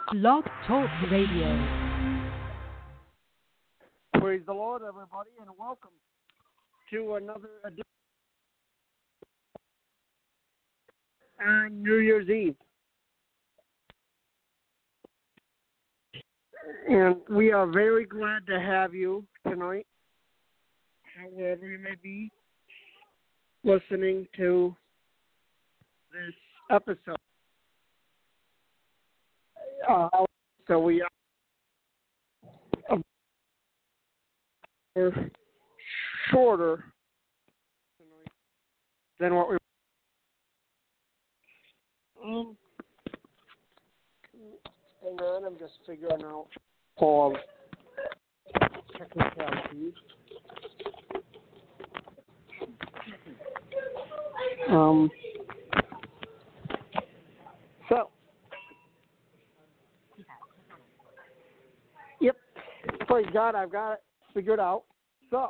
Blog Talk Radio. Praise the Lord, everybody, and welcome to another edition on New Year's Eve. And we are very glad to have you tonight, however you may be listening to this episode. So we are shorter than what we hang on, I'm just figuring out all technicalities. So, yep, praise God, I've got it figured out. So,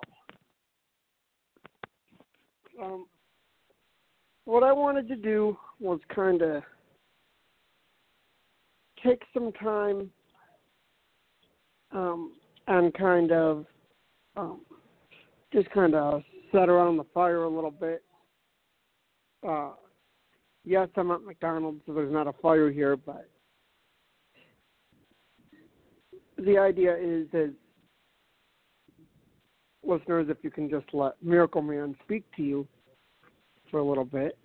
what I wanted to do was kind of take some time and kind of just kind of sit around the fire a little bit. Yes, I'm at McDonald's, so there's not a fire here, but the idea is listeners, if you can just let Miracle Man speak to you for a little bit.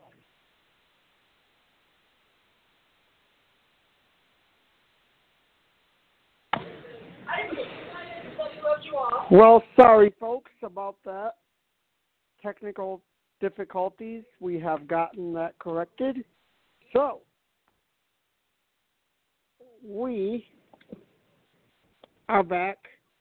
Well, sorry, folks, about that. Technical difficulties. We have gotten that corrected. So, we are back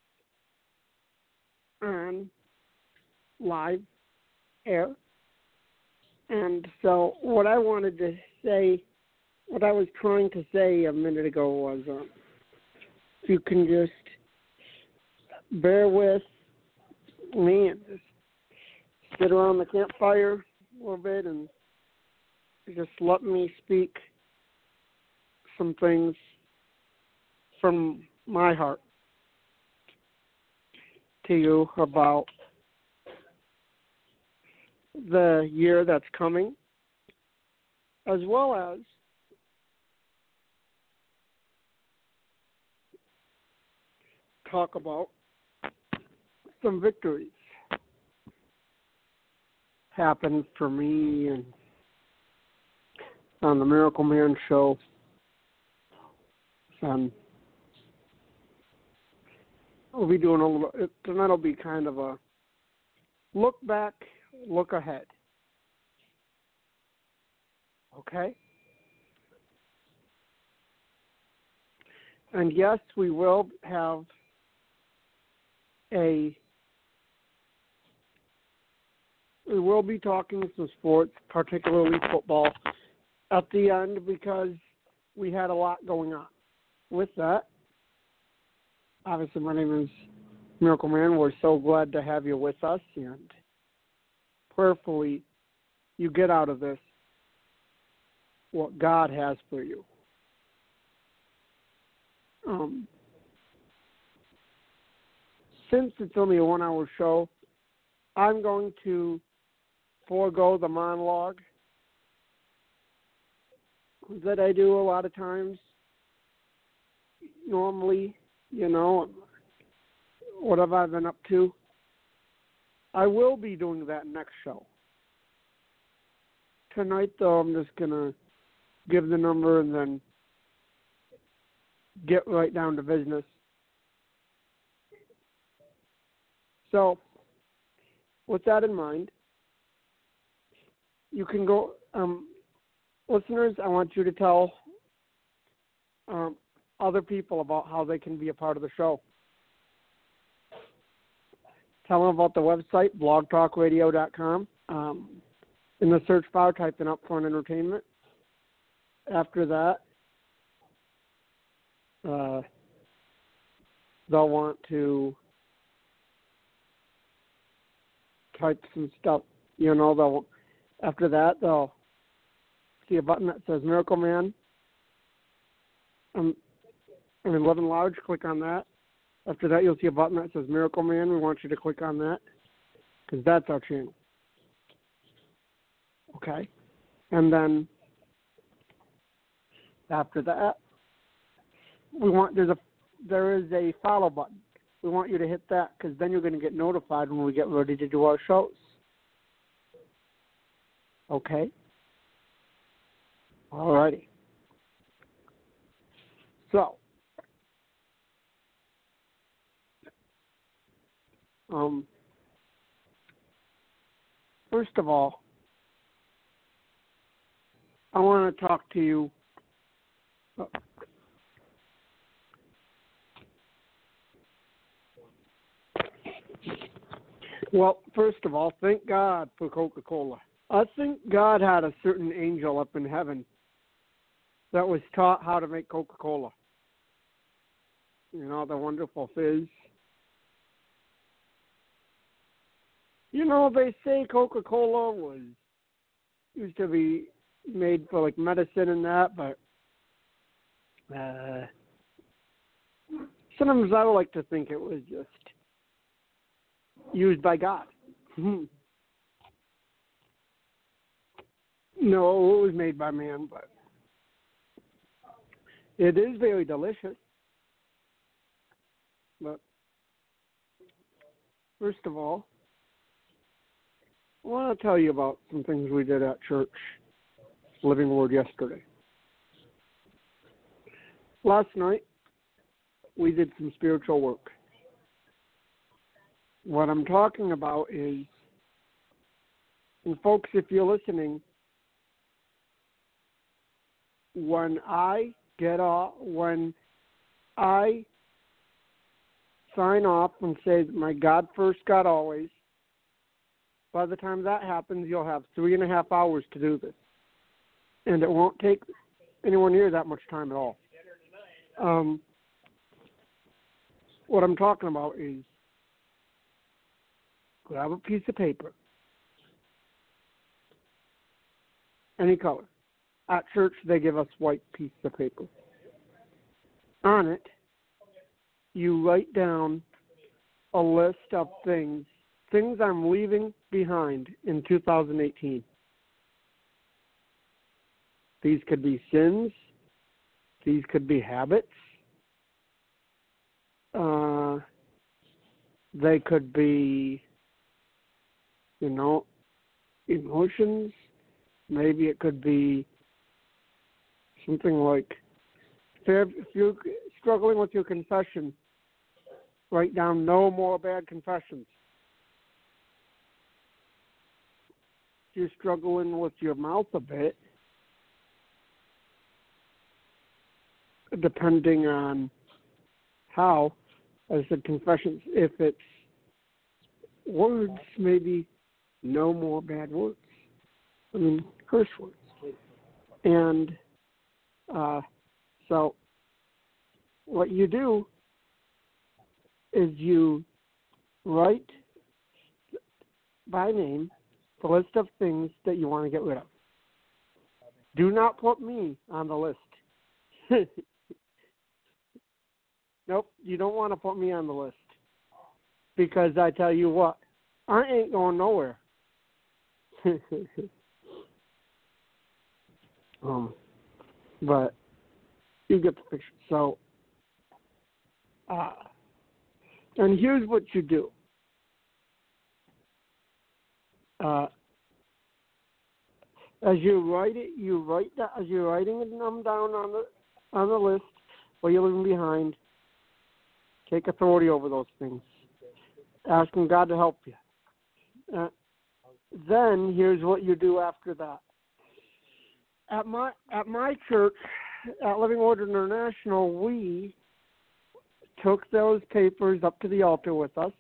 on live air. And so what I wanted to say, what I was trying to say a minute ago was if you can just bear with me and just sit around the campfire a little bit and just let me speak some things from my heart to you about the year that's coming, as well as talk about some victories happened for me and on the Miracle Man show. We'll be doing a little, tonight will be kind of a look back, look ahead. Okay? And yes, we will have we will be talking some sports, particularly football, at the end because we had a lot going on. With that, obviously my name is Miracle Man. We're so glad to have you with us, and prayerfully you get out of this what God has for you. Since it's only a 1-hour show, I'm going to forego the monologue that I do a lot of times. Normally, what have I been up to? I will be doing that next show. Tonight, though, I'm just going to give the number and then get right down to business. So, with that in mind, you can go, listeners, I want you to tell other people about how they can be a part of the show. Tell them about the website, blogtalkradio.com. In the search bar, type in Up Front Entertainment. After that, they'll want to type some stuff, after that, they'll see a button that says Miracle Man. And then Live Large, click on that. After that, you'll see a button that says Miracle Man. We want you to click on that because that's our channel. Okay? And then after that, there is a follow button. We want you to hit that because then you're going to get notified when we get ready to do our shows. Okay? Alrighty. So, first of all, I want to talk to you. Well, first of all, thank God for Coca-Cola. I think God had a certain angel up in heaven that was taught how to make Coca-Cola. You know, the wonderful fizz. You know, they say Coca-Cola used to be made for, like, medicine and that, but sometimes I like to think it was just used by God. No, it was made by man, but it is very delicious. But first of all, I want to tell you about some things we did at church, Living Word, yesterday. Last night, we did some spiritual work. What I'm talking about is, and folks, if you're listening, when I sign off and say, my God first, God always, by the time that happens, you'll have 3.5 hours to do this. And it won't take anywhere near that much time at all. What I'm talking about is, grab a piece of paper, any color. At church, they give us white piece of paper. On it, you write down a list of things I'm leaving behind in 2018. These could be sins. These could be habits. They could be, emotions. Maybe it could be something like, if you're struggling with your confession, write down no more bad confessions. If you're struggling with your mouth a bit, depending on how, as I said, confessions, if it's words, maybe no more bad words. Curse words. And so what you do is you write by name the list of things that you want to get rid of. Do not put me on the list. Nope, you don't want to put me on the list. Because I tell you what, I ain't going nowhere. But you get the picture. So, and here's what you do. As you write it, as you're writing them down on the list, or you're leaving behind, take authority over those things. Asking God to help you. Then here's what you do after that. At my church, at Living Word International, we took those papers up to the altar with us,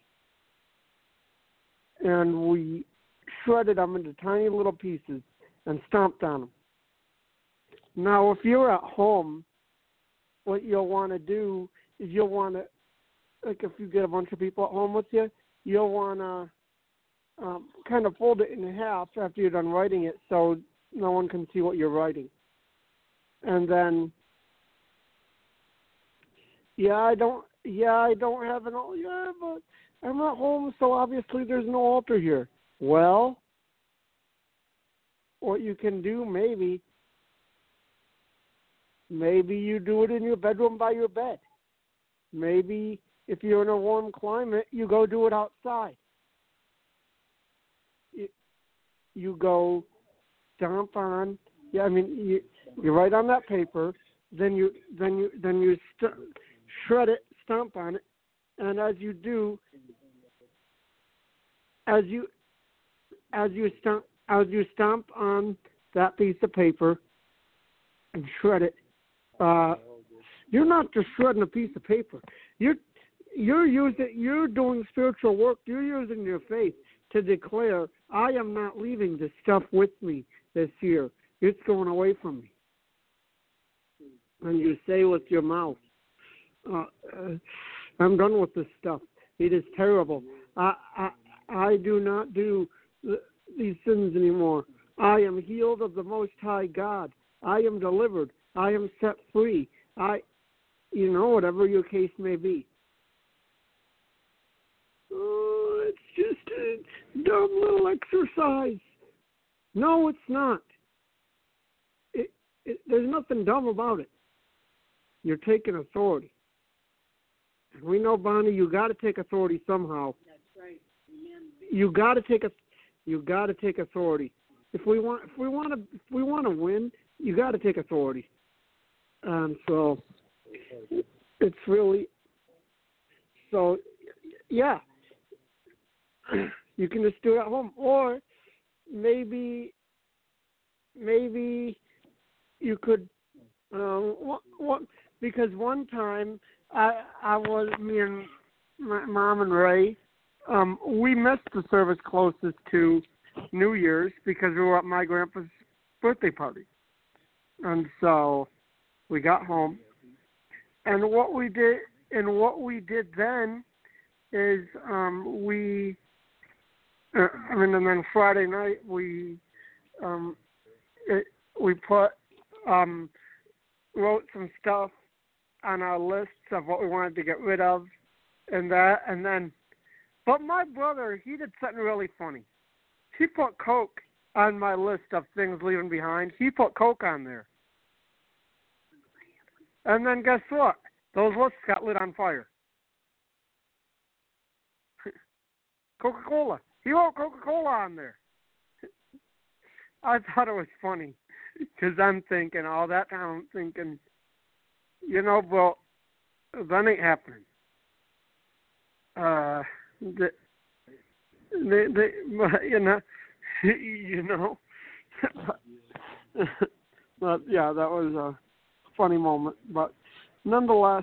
and we shredded them into tiny little pieces and stomped on them. Now, if you're at home, what you'll want to do is you'll want to, like if you get a bunch of people at home with you, you'll want to kind of fold it in half after you're done writing it so no one can see what you're writing. And then I don't. Yeah, I don't have an altar. Yeah, but I'm at home, so obviously there's no altar here. Well, what you can do, maybe you do it in your bedroom by your bed. Maybe if you're in a warm climate, you go do it outside. You go stomp on. Yeah, I mean you write on that paper, then you shred it, stomp on it, and as you do, as you stomp on that piece of paper and shred it, you're not just shredding a piece of paper. You're doing spiritual work. You're using your faith to declare, I am not leaving this stuff with me this year. It's going away from me. And you say with your mouth, I'm done with this stuff. It is terrible. I do not do these sins anymore. I am healed of the Most High God. I am delivered. I am set free. Whatever your case may be. It's just a dumb little exercise. No, it's not. There's nothing dumb about it. You're taking authority. And we know, Bonnie, you got to take authority somehow. That's right. Amen. You got to take authority. If we want to win, you got to take authority. So it's really so. Yeah, you can just do it at home, or maybe you could. Because one time me and my mom and Ray, we missed the service closest to New Year's because we were at my grandpa's birthday party, and so we got home, and what we did then is and then Friday night we wrote some stuff on our lists of what we wanted to get rid of, but my brother, he did something really funny. He put Coke on my list of things leaving behind. He put Coke on there. And then guess what? Those lists got lit on fire. Coca-Cola. He wrote Coca-Cola on there. I thought it was funny because I'm thinking all that time. I'm thinking, bro, that ain't happening. But yeah, that was a funny moment. But nonetheless,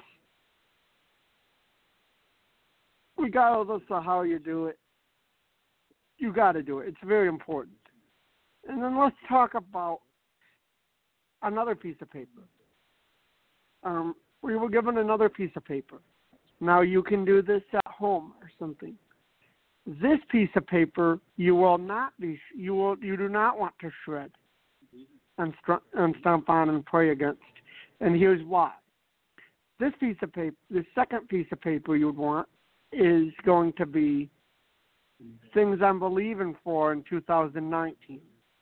regardless of how you do it, you got to do it. It's very important. And then let's talk about another piece of paper. We were given another piece of paper. Now you can do this at home or something. This piece of paper you do not want to shred and stomp on and pray against. And here's why. This piece of paper, the second piece of paper you'd want is going to be things I'm believing for in 2019.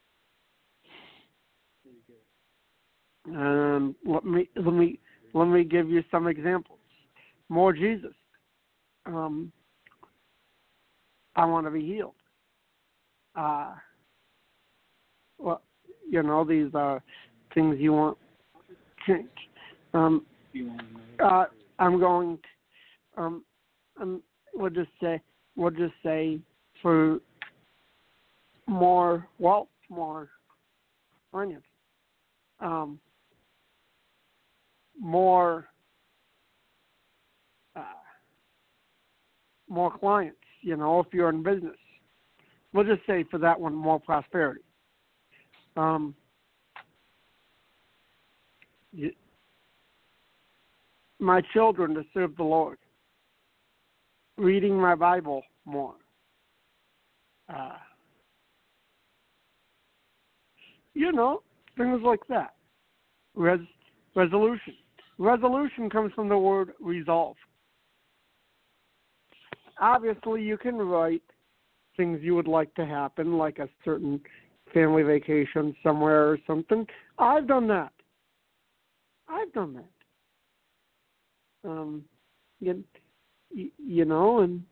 Let me give you some examples. More Jesus. I want to be healed. These are things you want change. We'll just say for more wealth, more finance, more clients. If you're in business, we'll just say for that one, more prosperity. My children to serve the Lord. Reading my Bible more. Things like that. Resolution. Resolution comes from the word resolve. Obviously, you can write things you would like to happen, like a certain family vacation somewhere or something. I've done that. You know, and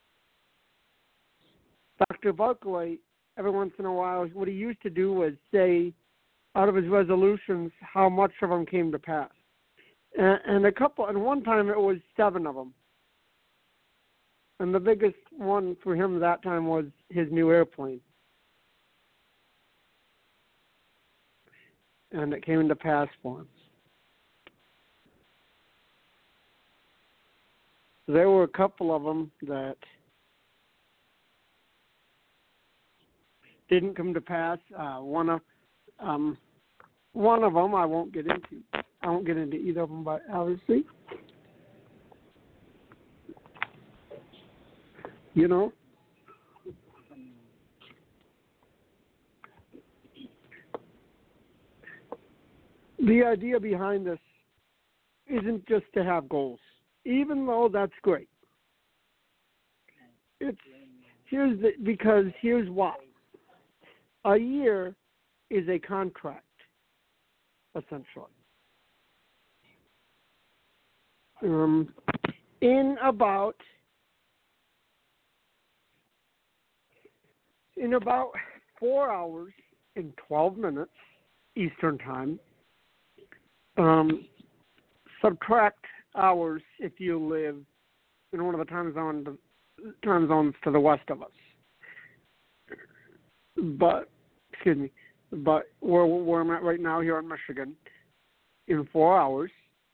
Dr. Buckley, every once in a while, what he used to do was say, out of his resolutions, how much of them came to pass. And one time it was 7 of them. And the biggest one for him that time was his new airplane. And it came to pass for him. There were a couple of them that didn't come to pass. One of them I won't get into. I won't get into either of them, but obviously, you know, the idea behind this isn't just to have goals, even though that's great. Here's why. A year is a contract, essentially. In about 4 hours and 12 minutes Eastern Time, subtract hours if you live in one of the time zones to the west of us. But where I'm at right now here in Michigan, in 4 hours,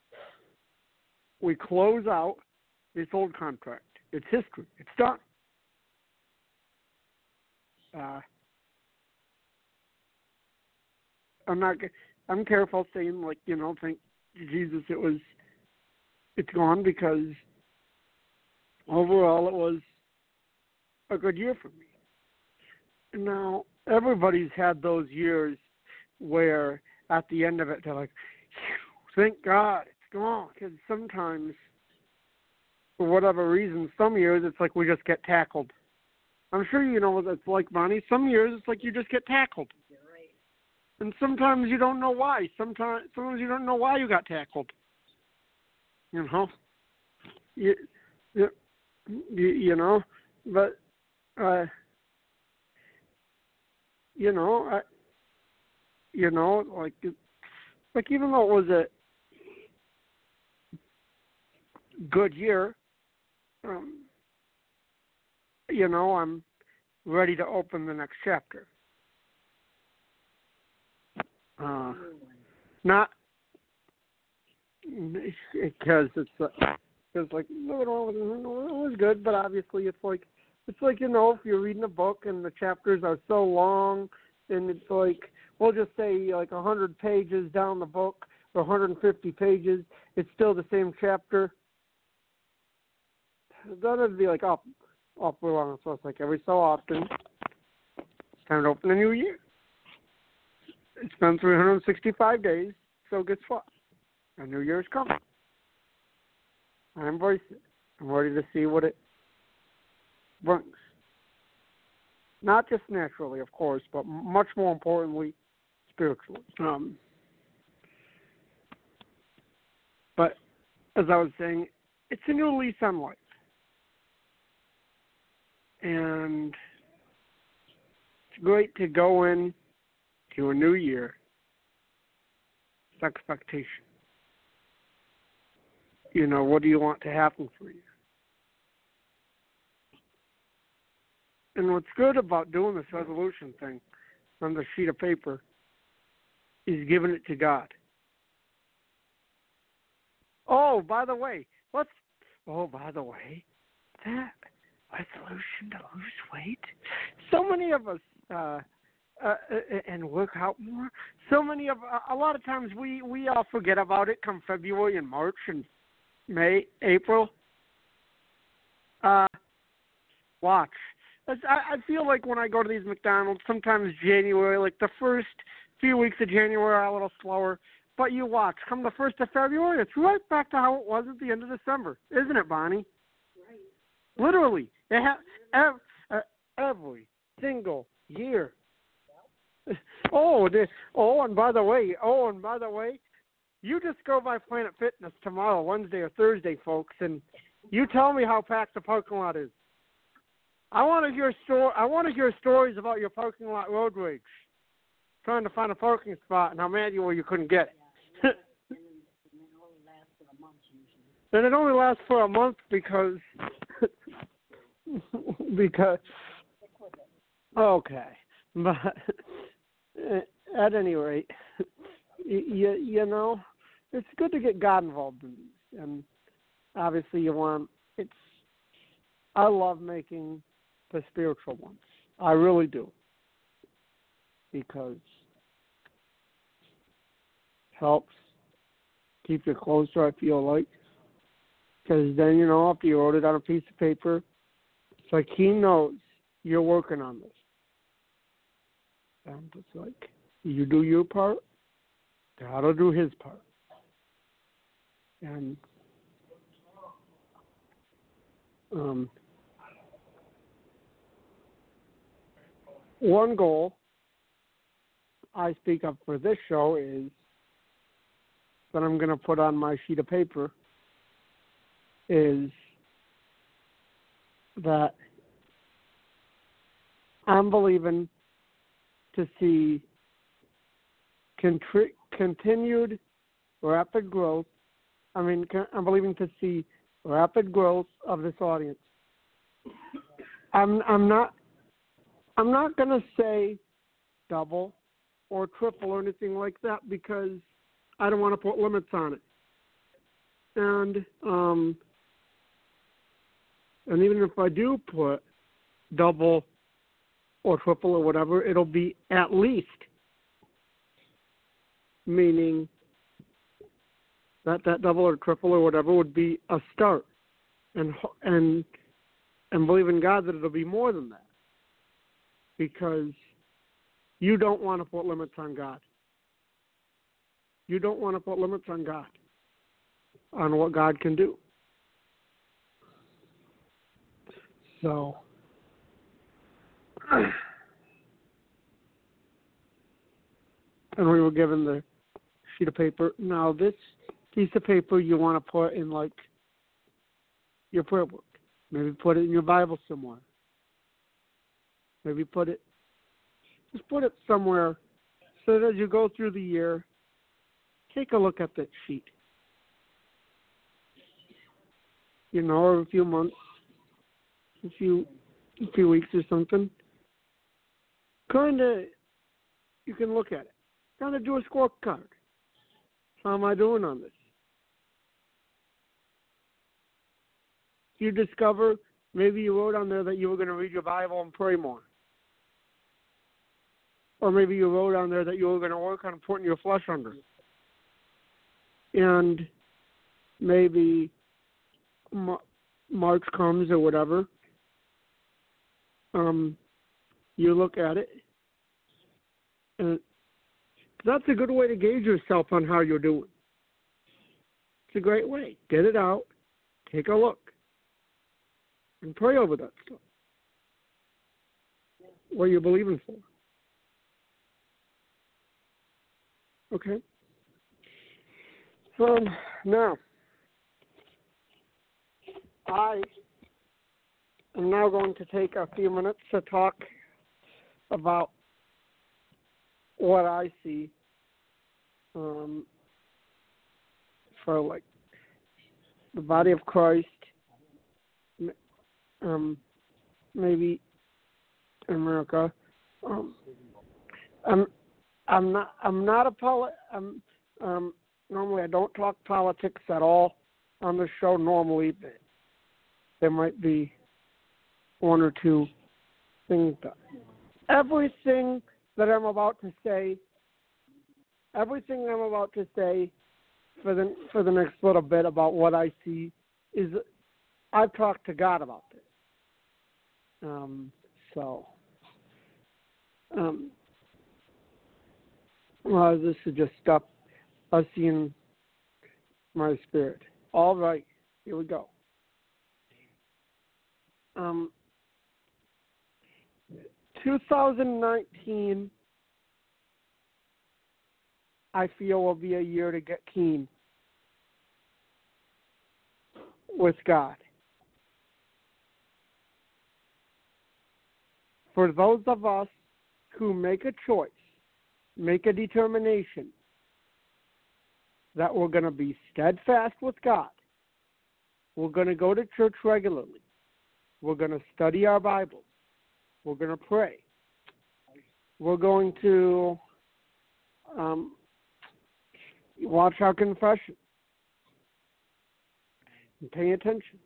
we close out this old contract. It's history. It's done. I'm careful saying, thank Jesus it's gone, because overall it was a good year for me. Now, everybody's had those years where at the end of it they're like, thank God it's gone. Because sometimes, for whatever reason, some years it's like we just get tackled. I'm sure you know what it's like, Bonnie. Some years it's like you just get tackled. You're right. And sometimes you don't know why. Sometimes you don't know why you got tackled. You know? You know? But, like even though it was a good year, I'm ready to open the next chapter. Not because it was good, but obviously it's like if you're reading a book and the chapters are so long, and it's like, we'll just say like 100 pages down the book or 150 pages, it's still the same chapter. Then it'd be like up or on. So it's like every so often, it's time to open a new year. It's been 365 days, so guess what? A new year's coming. I embrace it. I'm ready to see what it brings. Not just naturally, of course, but much more importantly, spiritually. But as I was saying, it's a new lease on life. And it's great to go in to a new year with expectation. What do you want to happen for you? And what's good about doing this resolution thing on the sheet of paper is giving it to God. Oh, by the way, that resolution to lose weight. So many of us and work out more. A lot of times we all forget about it come February and March and May, April. Watch. I feel like when I go to these McDonald's, sometimes January, like the first few weeks of January are a little slower, But you watch, come the 1st of February, it's right back to how it was at the end of December. Isn't it, Bonnie? Right. Literally. Every single year. And by the way, you just go by Planet Fitness tomorrow, Wednesday or Thursday, folks, and you tell me how packed the parking lot is. I want to hear stories about your parking lot road rage, trying to find a parking spot and how mad you were you couldn't get it. And it only lasts for a month because okay, but at any rate, you know, it's good to get God involved in these, and obviously I love making the spiritual ones. I really do, because it helps keep you closer, I feel like. Because then, you know, after you wrote it on a piece of paper, it's like he knows you're working on this. And it's like, you do your part, God will do his part. And one goal I speak of for this show is that I'm going to put on my sheet of paper is that I'm believing to see continued rapid growth. I'm believing to see rapid growth of this audience. I'm not going to say double or triple or anything like that, because I don't want to put limits on it. And even if I do put double or triple or whatever, it'll be at least, meaning that double or triple or whatever would be a start, and believe in God that it'll be more than that, because you don't want to put limits on God. You don't want to put limits on God, on what God can do. So, and we were given the sheet of paper. Now, this piece of paper you want to put in, like, your prayer book. Maybe put it in your Bible somewhere. Maybe just put it somewhere so that as you go through the year, take a look at that sheet. You know, or a few months, a few weeks or something. You can look at it. Kind of do a scorecard. How am I doing on this? You discover, maybe you wrote on there that you were going to read your Bible and pray more. Or maybe you wrote on there that you were going to work on putting your flesh under. And maybe March comes or whatever. You look at it. And that's a good way to gauge yourself on how you're doing. It's a great way. Get it out. Take a look. And pray over that stuff. What are you believing for? Okay. Now, I am now going to take a few minutes to talk about what I see for, like, the body of Christ, maybe in America. Normally I don't talk politics at all on the show normally, but there might be one or two things. Everything I'm about to say for the next little bit about what I see is I've talked to God about this. This is just stuff I see in my spirit. All right, here we go. 2019, I feel, will be a year to get keen with God. For those of us who make a choice, make a determination that we're going to be steadfast with God, we're going to go to church regularly, we're going to study our Bibles, we're going to pray, we're going to watch our confession and pay attention.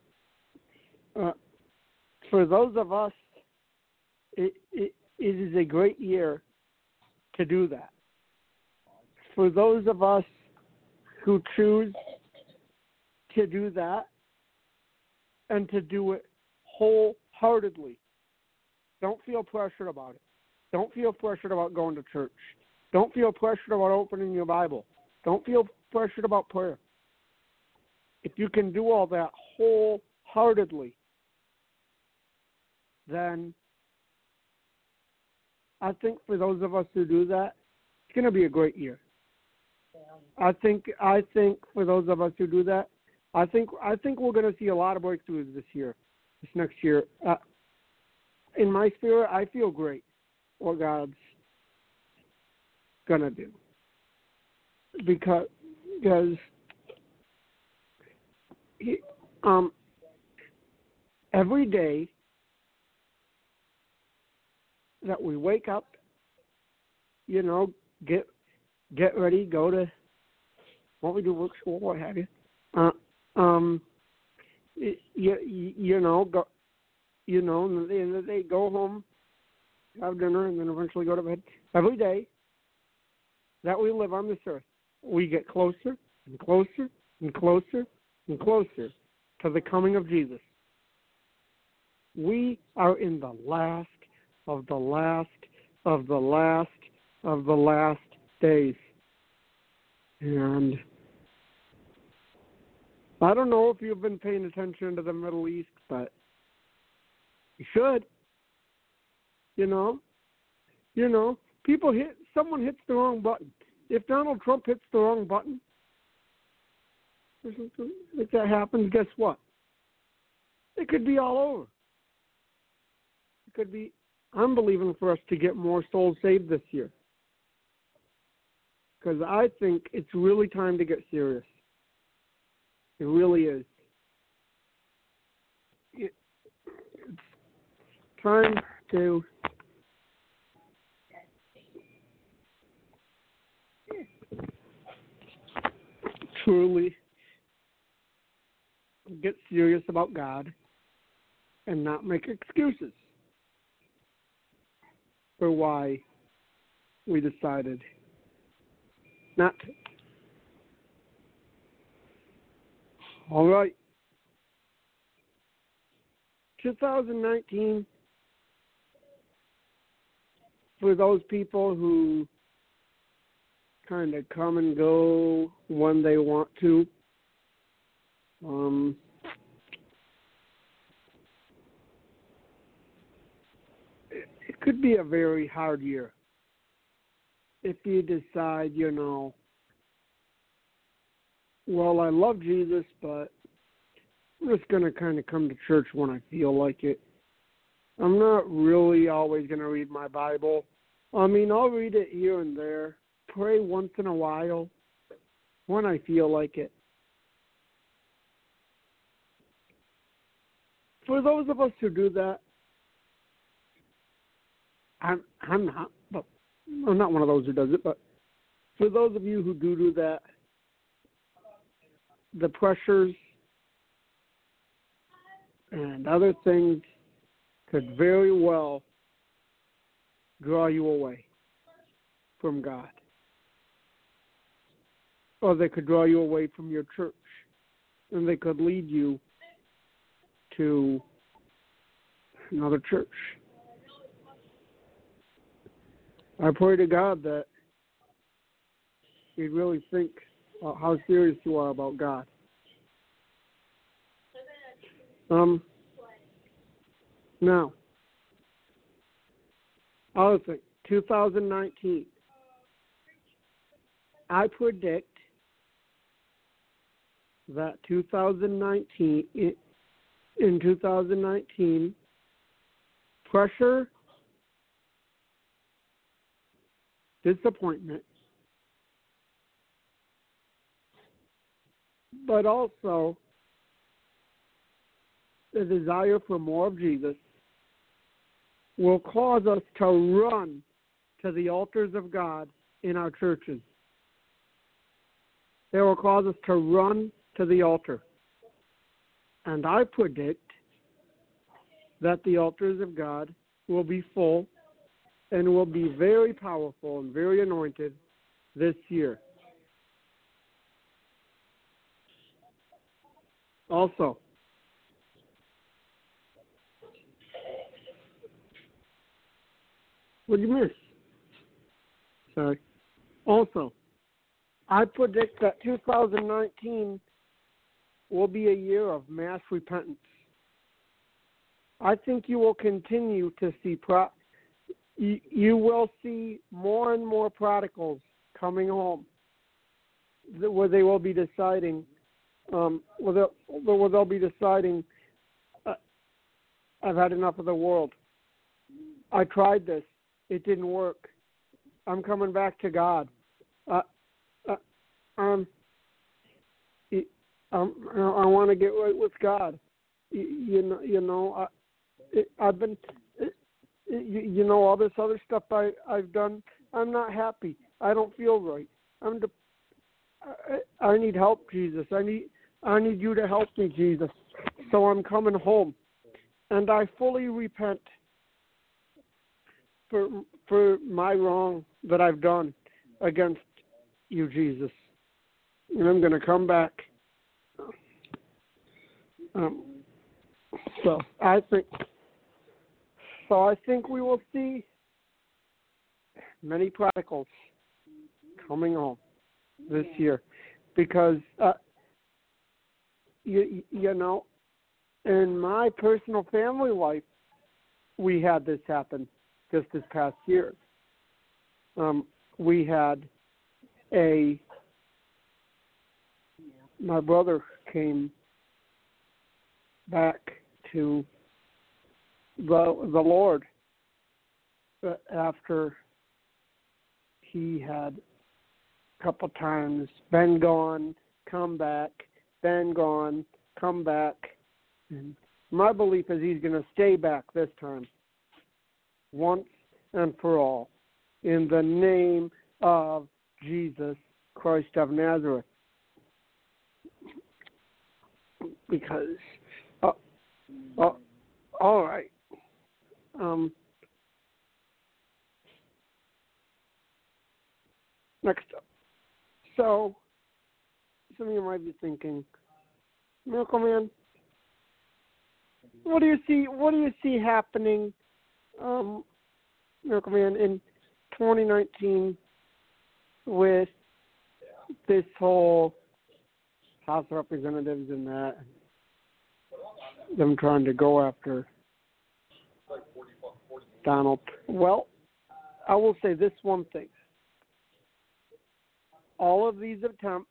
For those of us, it is a great year to do that. For those of us who choose to do that and to do it wholeheartedly, don't feel pressured about it. Don't feel pressured about going to church. Don't feel pressured about opening your Bible. Don't feel pressured about prayer. If you can do all that wholeheartedly, then I think for those of us who do that, it's going to be a great year. I think for those of us who do that, I think we're going to see a lot of breakthroughs this next year. In my spirit, I feel great what God's going to do. Because every day that we wake up, get ready, go to what we do, work, school, what have you. Go, and at the end of the day, go home, have dinner, and then eventually go to bed. Every day that we live on this earth, we get closer and closer and closer and closer to the coming of Jesus. We are in the last of the last of the last of the last days. And I don't know if you've been paying attention to the Middle East, but you should. Someone hits the wrong button. If Donald Trump hits the wrong button, or something like that happens, guess what? It could be all over. It could be. I'm believing for us to get more souls saved this year. Because I think it's really time to get serious. It really is. It's time to truly get serious about God and not make excuses for why we decided not to. All right. 2019, for those people who kind of come and go when they want to, it could be a very hard year if you decide, well, I love Jesus, but I'm just going to kind of come to church when I feel like it. I'm not really always going to read my Bible. I'll read it here and there, pray once in a while when I feel like it. For those of us who do that, I'm not, but I'm not one of those who does it, but for those of you who do that, the pressures and other things could very well draw you away from God. Or they could draw you away from your church. And they could lead you to another church. I pray to God that you'd really think how serious you are about God. Now, other thing, 2019. I predict that in 2019, pressure, disappointment, but also the desire for more of Jesus will cause us to run to the altars of God in our churches. They will cause us to run to the altar. And I predict that the altars of God will be full and will be very powerful and very anointed this year. Also, what did you miss? Sorry. Also, I predict that 2019 will be a year of mass repentance. I think you will continue to see you will see more and more prodigals coming home, where they will be deciding, where they'll be deciding, I've had enough of the world. I tried this; it didn't work. I'm coming back to God. I want to get right with God. I've been, all this other stuff I've done. I'm not happy. I don't feel right. I need help, Jesus. I need you to help me, Jesus. So I'm coming home, and I fully repent for my wrong that I've done against you, Jesus. And I'm going to come back. So I think we will see many prodigals coming home this year, because in my personal family life, we had this happen just this past year. We had my brother came back to the Lord after he had a couple times been gone, come back, been gone, come back. And my belief is he's going to stay back this time, once and for all, in the name of Jesus Christ of Nazareth. Because, all right. Next up. So, some of you might be thinking, Miracle Man, what do you see happening, Miracle Man, in 2019 with this whole House of Representatives and that, them trying to go after Donald? Well, I will say this one thing. All of these attempts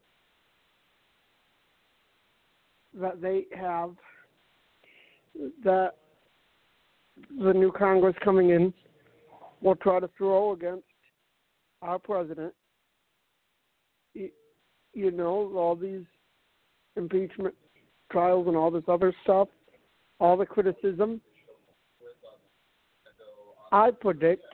that they have, that the new Congress coming in will try to throw against our president, all these impeachment trials and all this other stuff, all the criticism, I predict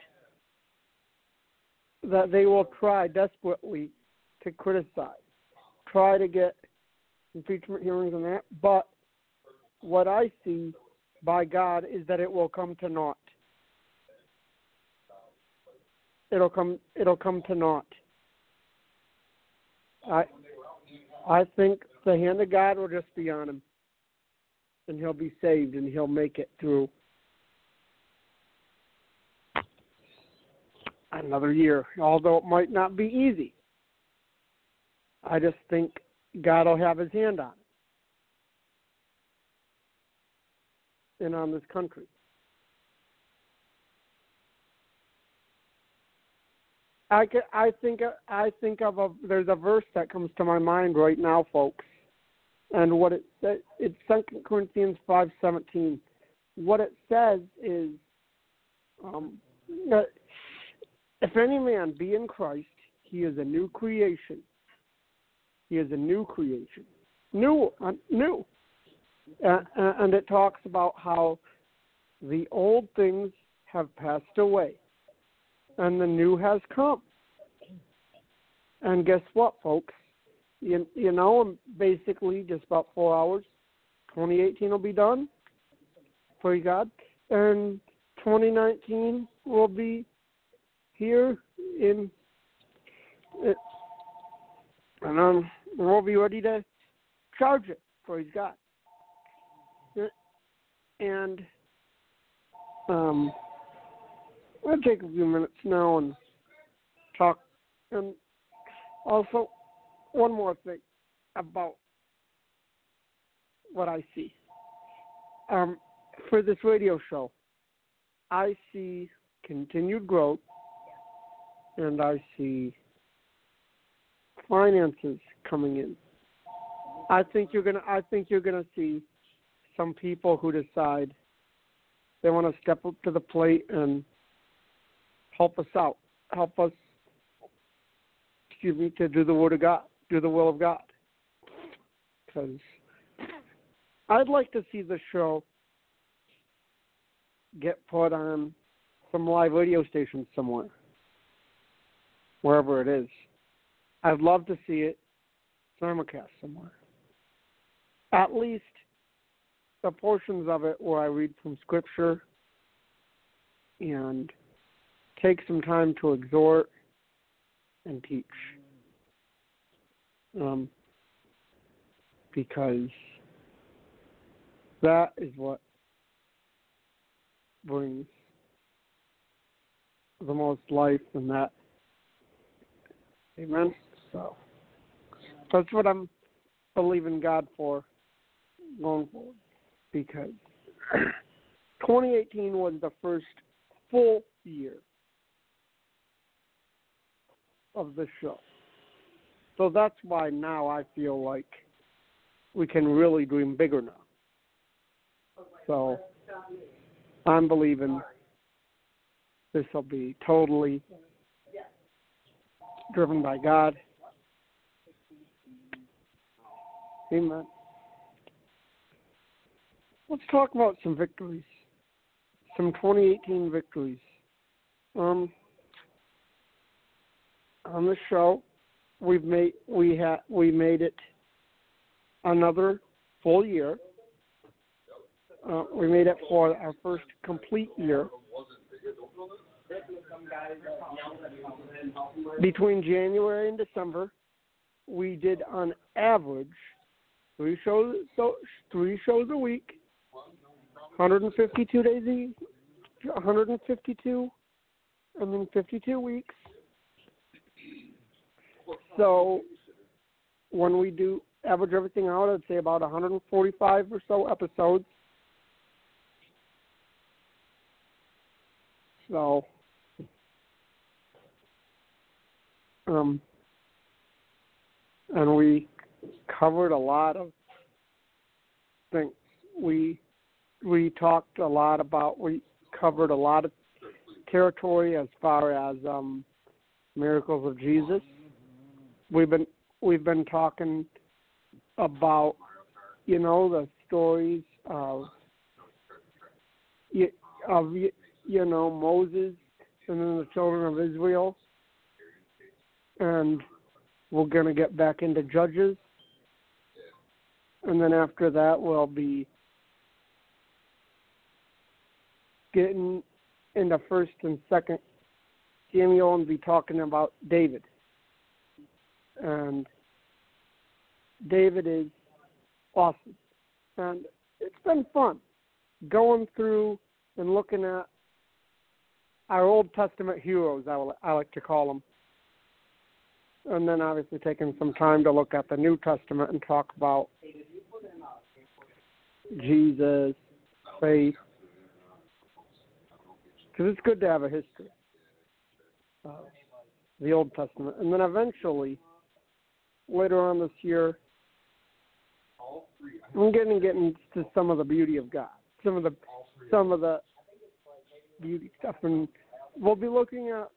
that they will try desperately to criticize, try to get impeachment hearings and that, but what I see by God is that it will come to naught. It'll come to naught. I think the hand of God will just be on him, and he'll be saved, and he'll make it through another year, although it might not be easy. I just think God will have his hand on it and on this country. I think of there's a verse that comes to my mind right now, folks, and what it says, it's 2 Corinthians 5:17. What it says is, that if any man be in Christ, he is a new creation. He is a new creation, new, and it talks about how the old things have passed away. And the new has come. And guess what, folks? You know, in basically just about 4 hours, 2018 will be done. Praise God. And 2019 will be here and we'll be ready to charge it. Praise God. And I'll take a few minutes now and talk. And also, one more thing about what I see. For this radio show, I see continued growth, and I see finances coming in. I think you're gonna see some people who decide they want to step up to the plate and help us out, to do the word of God, do the will of God. Because I'd like to see the show get put on some live radio stations somewhere, wherever it is. I'd love to see it simulcast somewhere. At least the portions of it where I read from Scripture and take some time to exhort and teach. Because that is what brings the most life in that. Amen? So that's what I'm believing God for going forward. Because 2018 was the first full year of the show. So that's why now I feel like we can really dream bigger now. So I'm believing this will be totally driven by God. Amen. Let's talk about some victories, some 2018 victories. On the show, we made it another full year. We made it for our first complete year. Between January and December, we did on average 3 shows a week, 152 days a week, 152, and then 52 weeks. So when we do average everything out, I'd say about 145 or so episodes. So, and we covered a lot of things. We talked a lot about, we covered a lot of territory as far as miracles of Jesus. We've been talking about, the stories of Moses and then the children of Israel, and we're going to get back into Judges, and then after that we'll be getting into 1st and 2nd Samuel and be talking about David. And David is awesome. And it's been fun going through and looking at our Old Testament heroes, I like to call them. and then obviously taking some time to look at the New Testament and talk about Jesus, faith, because it's good to have a history of the Old Testament. And then eventually, later on this year, I'm going to get into some of the beauty of God, some of the beauty stuff, and we'll be looking at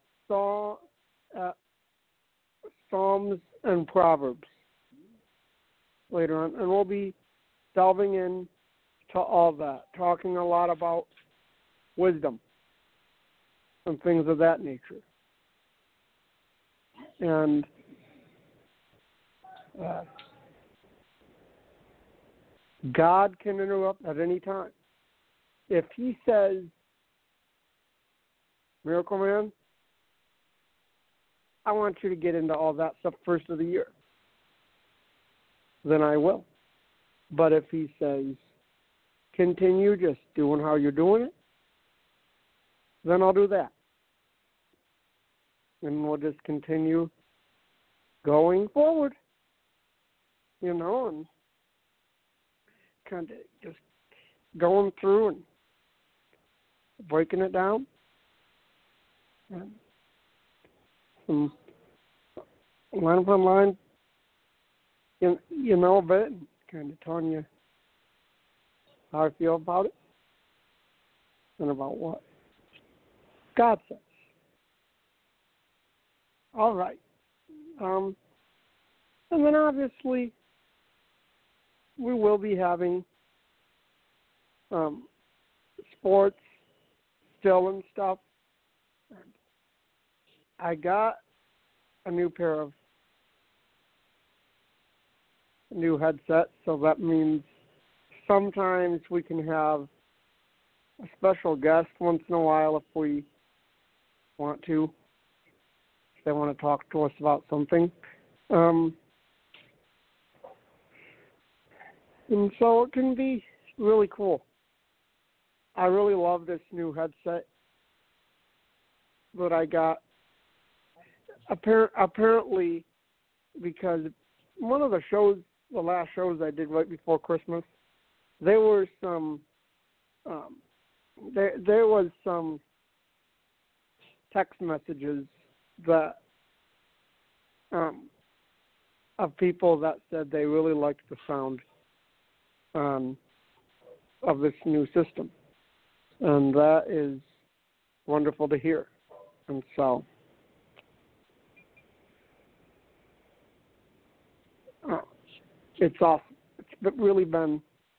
Psalms and Proverbs later on, and we'll be delving in to all that, talking a lot about wisdom and things of that nature. And God can interrupt at any time. If he says, Miracle Man, I want you to get into all that stuff first of the year, then I will. But if he says, continue just doing how you're doing it, then I'll do that. And we'll just continue going forward, and kind of just going through and breaking it down. And some line upon line, a bit, and kind of telling you how I feel about it and about what God says. All right. And then obviously we will be having sports still and stuff. I got a new pair of new headsets, so that means sometimes we can have a special guest once in a while if we want to, if they want to talk to us about something. And so it can be really cool. I really love this new headset that I got. Apparently, because one of the last shows I did right before Christmas, there were some, there was some text messages that of people that said they really liked the sound of this new system, and that is wonderful to hear. And so it's awesome. It's really been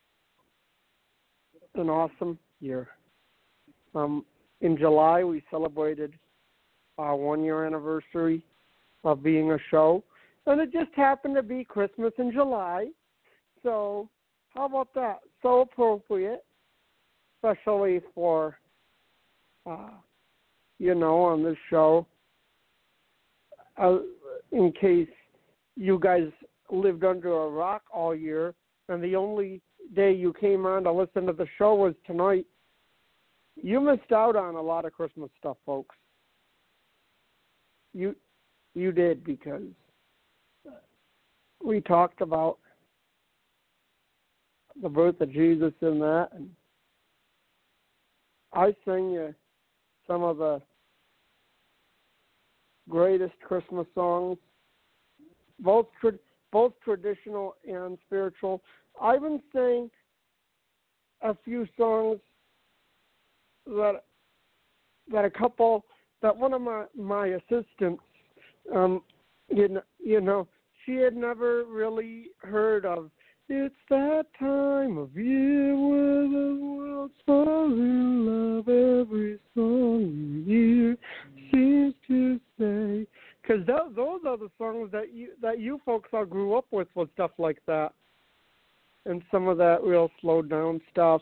an awesome year. In July, we celebrated our 1-year anniversary of being a show, and it just happened to be Christmas in July. So how about that? So appropriate, especially for, on this show. In case you guys lived under a rock all year and the only day you came on to listen to the show was tonight, you missed out on a lot of Christmas stuff, folks. You did, because we talked about the birth of Jesus in that, and I sang you some of the greatest Christmas songs, both traditional and spiritual. I even sang a few songs that one of my assistants, she had never really heard of. It's that time of year where the world's falling in love. Every song you hear seems to say. Because those are the songs that you folks all grew up with stuff like that, and some of that real slowed down stuff.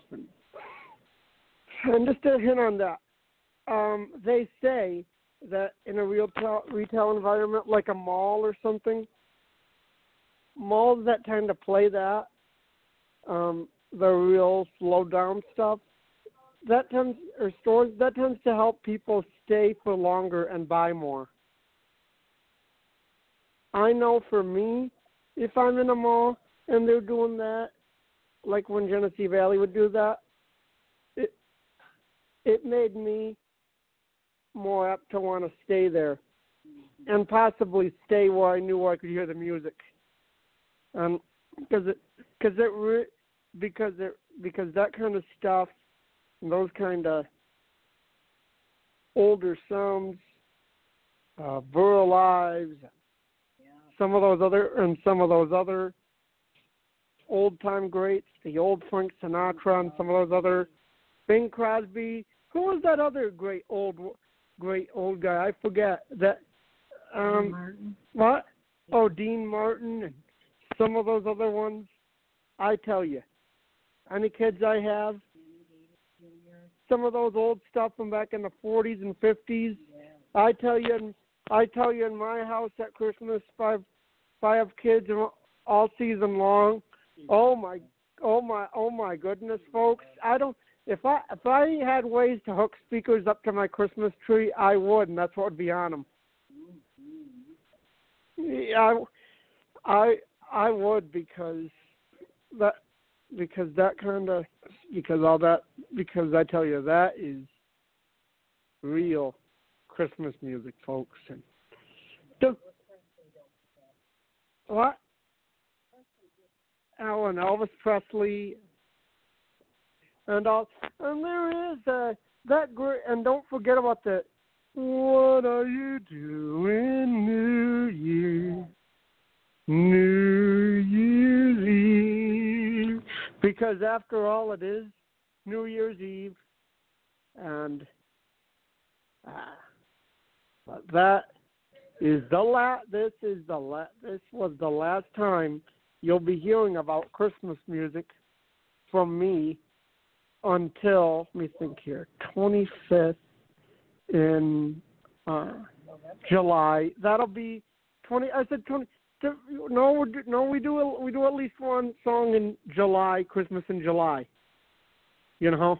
And just a hint on that, they say that in a retail environment like a mall or something, malls that tend to play that, the real slowed down stuff, stores that tends to help people stay for longer and buy more. I know for me, if I'm in a mall and they're doing that, like when Genesee Valley would do that, it made me more apt to want to stay there and possibly stay where I knew I could hear the music. Because that kind of stuff, those kind of older sounds, Burl Lives, some of those other old time greats, the old Frank Sinatra, and some of those other Bing Crosby. Who was that other great old guy? I forget that. Dean Martin. What? Oh, Dean Martin and some of those other ones. I tell you, any kids I have, some of those old stuff from back in the 40s and 50s. I tell you, in my house at Christmas, if I have kids all season long. Oh my goodness, folks! If I had ways to hook speakers up to my Christmas tree, I would, and that's what would be on them. Yeah, I would because I tell you, that is real Christmas music, folks. And what? Alan, Elvis Presley, and there is that great. And don't forget about the "What are you doing, New Year, New Year's Eve?" Because after all, it is New Year's Eve, and that is the last. This was the last time you'll be hearing about Christmas music from me until, let me think here, 25th in July. That'll be 20. I said 20. No, we do at least one song in July, Christmas in July. You know.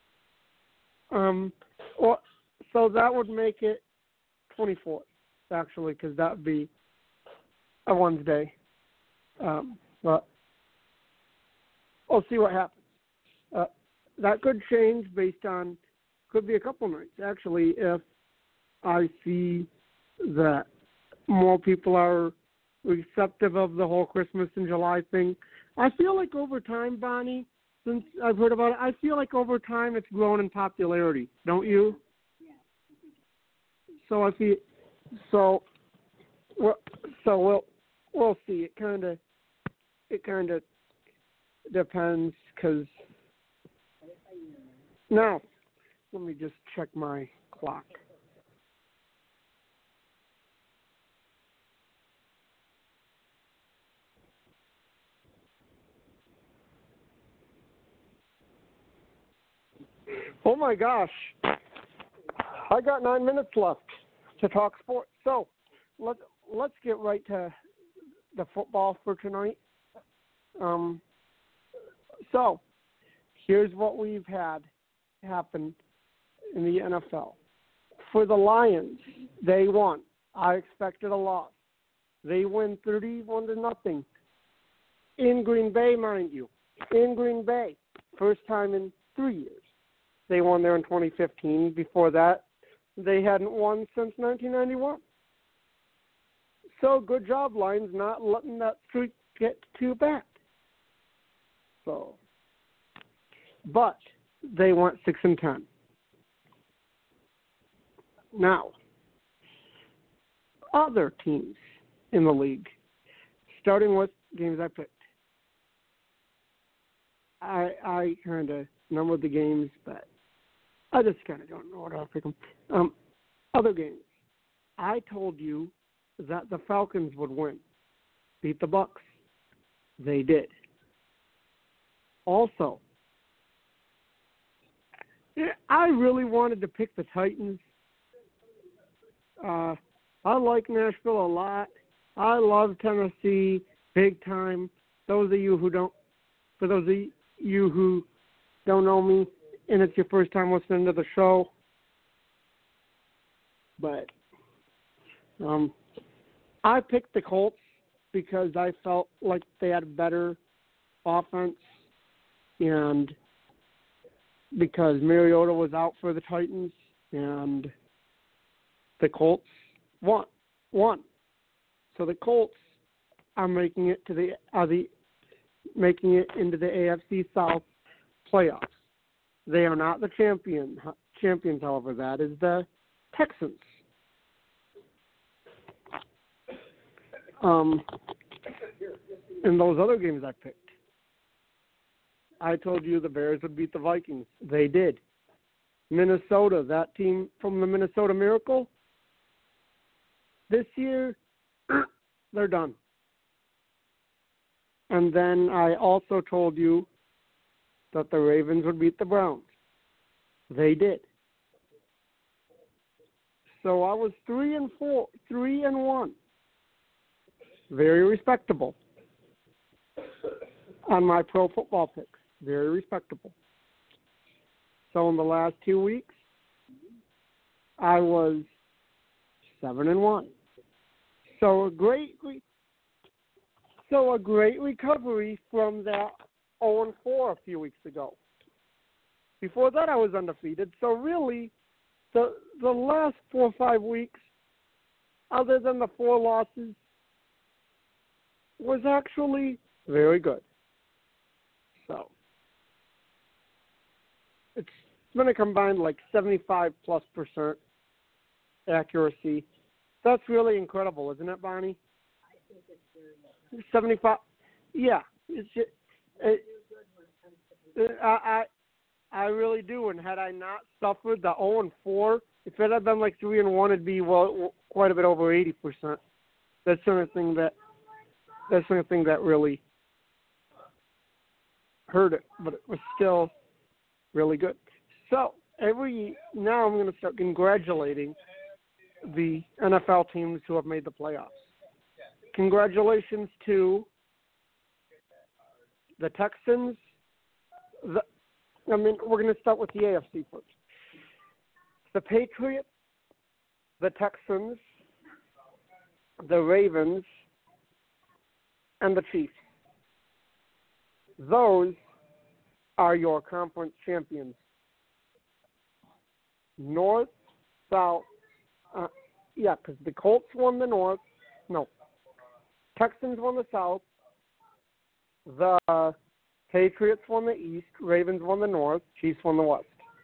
So that would make it 24th, actually, because that would be a Wednesday. But I'll see what happens. That could change could be a couple nights, actually, if I see that more people are receptive of the whole Christmas in July thing. I feel like over time, Bonnie, since I've heard about it, I feel like over time it's grown in popularity. Don't you? Yeah. So we'll see. It kind of depends, because now let me just check my clock. Oh my gosh, I got 9 minutes left to talk sports. So let's get right to the football for tonight. So here's what we've had happen in the NFL. For the Lions, they won. I expected a loss. They win 31-0 in Green Bay, mind you. In Green Bay, first time in 3 years. They won there in 2015. Before that, they hadn't won since 1991. So good job, Lions, not letting that streak get too bad. So, but they went 6-10. Now, other teams in the league, starting with games I picked. I kind of numbered the games, but I just kind of don't know what I'll pick them. Other games. I told you that the Falcons would win, beat the Bucks. They did. Also, I really wanted to pick the Titans. I like Nashville a lot. I love Tennessee big time. For those of you who don't know me, and it's your first time listening to the show, but I picked the Colts because I felt like they had better offense, and because Mariota was out for the Titans, and the Colts won. So the Colts are making it into the AFC South playoffs. They are not the champions, however. That is the Texans. In those other games I picked, I told you the Bears would beat the Vikings. They did. Minnesota, that team from the Minnesota Miracle, this year, they're done. And then I also told you that the Ravens would beat the Browns. They did. So I was 3-1. Very respectable. On my pro football picks. Very respectable. So in the last 2 weeks, I was 7-1. So a great recovery from that 0-4 a few weeks ago. Before that, I was undefeated. So really, the last 4 or 5 weeks, other than the 4 losses, was actually very good. So it's been a combined like 75+% accuracy. That's really incredible, isn't it, Bonnie? I think it's very 75. Yeah, it's just, I really do. And had I not suffered the 0-4, if it had been like 3-1, it'd be quite a bit over 80%. That's the thing that really hurt it, but it was still really good. So now I'm going to start congratulating the NFL teams who have made the playoffs. Congratulations to the Texans. We're going to start with the AFC first. The Patriots, the Texans, the Ravens, and the Chiefs. Those are your conference champions. North, South, because the Colts won the North. No. Texans won the South. The Patriots won the East. Ravens won the North. Chiefs won the West.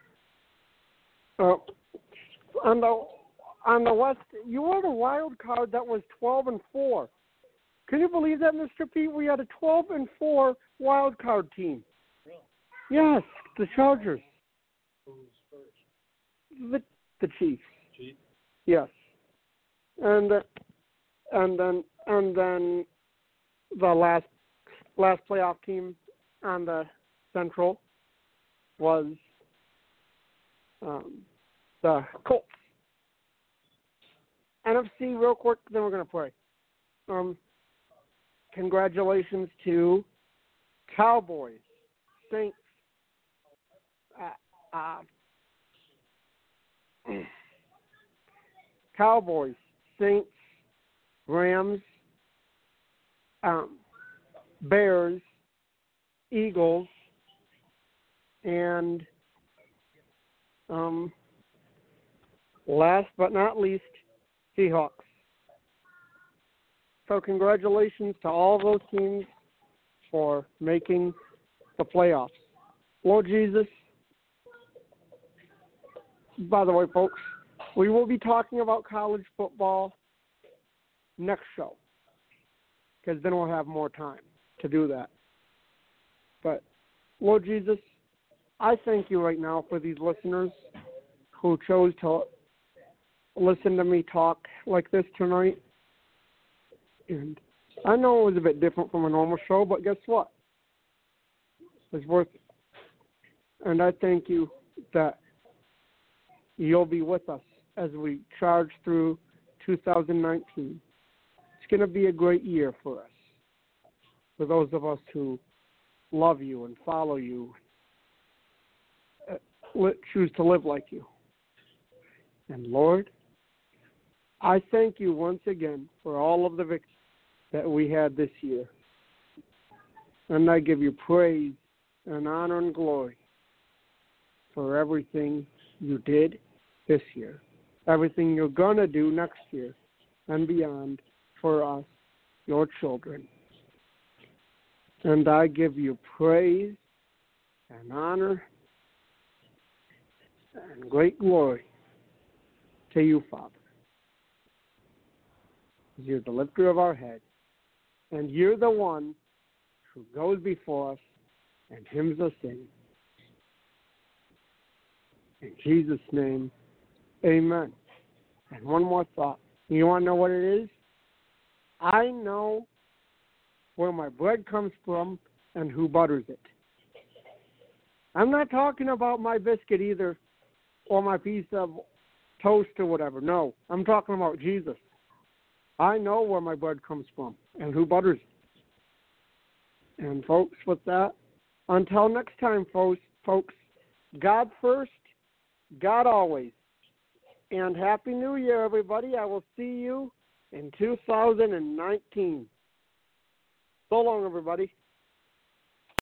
On the West, you were the wild card that was 12-4. Can you believe that, Mr. Pete? We had a 12-4 wild card team. Really? Yes, the Chargers. Who's first? The Chiefs. Chiefs? Yes. And then the last playoff team on the Central was the Colts. NFC real quick, then we're going to play. Congratulations to Cowboys, Saints, Cowboys, Saints, Rams, Bears, Eagles, and last but not least, Seahawks. So congratulations to all those teams for making the playoffs. Lord Jesus, by the way, folks, we will be talking about college football next show, because then we'll have more time to do that. But, Lord Jesus, I thank you right now for these listeners who chose to listen to me talk like this tonight. And I know it was a bit different from a normal show, but guess what? It's worth it. And I thank you that you'll be with us as we charge through 2019. It's going to be a great year for us, for those of us who love you and follow you, choose to live like you. And Lord, I thank you once again for all of the victories that we had this year. And I give you praise and honor and glory for everything you did this year, everything you're going to do next year and beyond for us, your children. And I give you praise and honor and great glory to you, Father. You're the lifter of our head, and you're the one who goes before us and hymns us in. In Jesus' name, amen. And one more thought. You want to know what it is? I know where my bread comes from and who butters it. I'm not talking about my biscuit either or my piece of toast or whatever. No, I'm talking about Jesus. I know where my bread comes from and who butters it. And folks, with that, until next time, folks, God first, God always. And Happy New Year, everybody. I will see you in 2019. So long, everybody.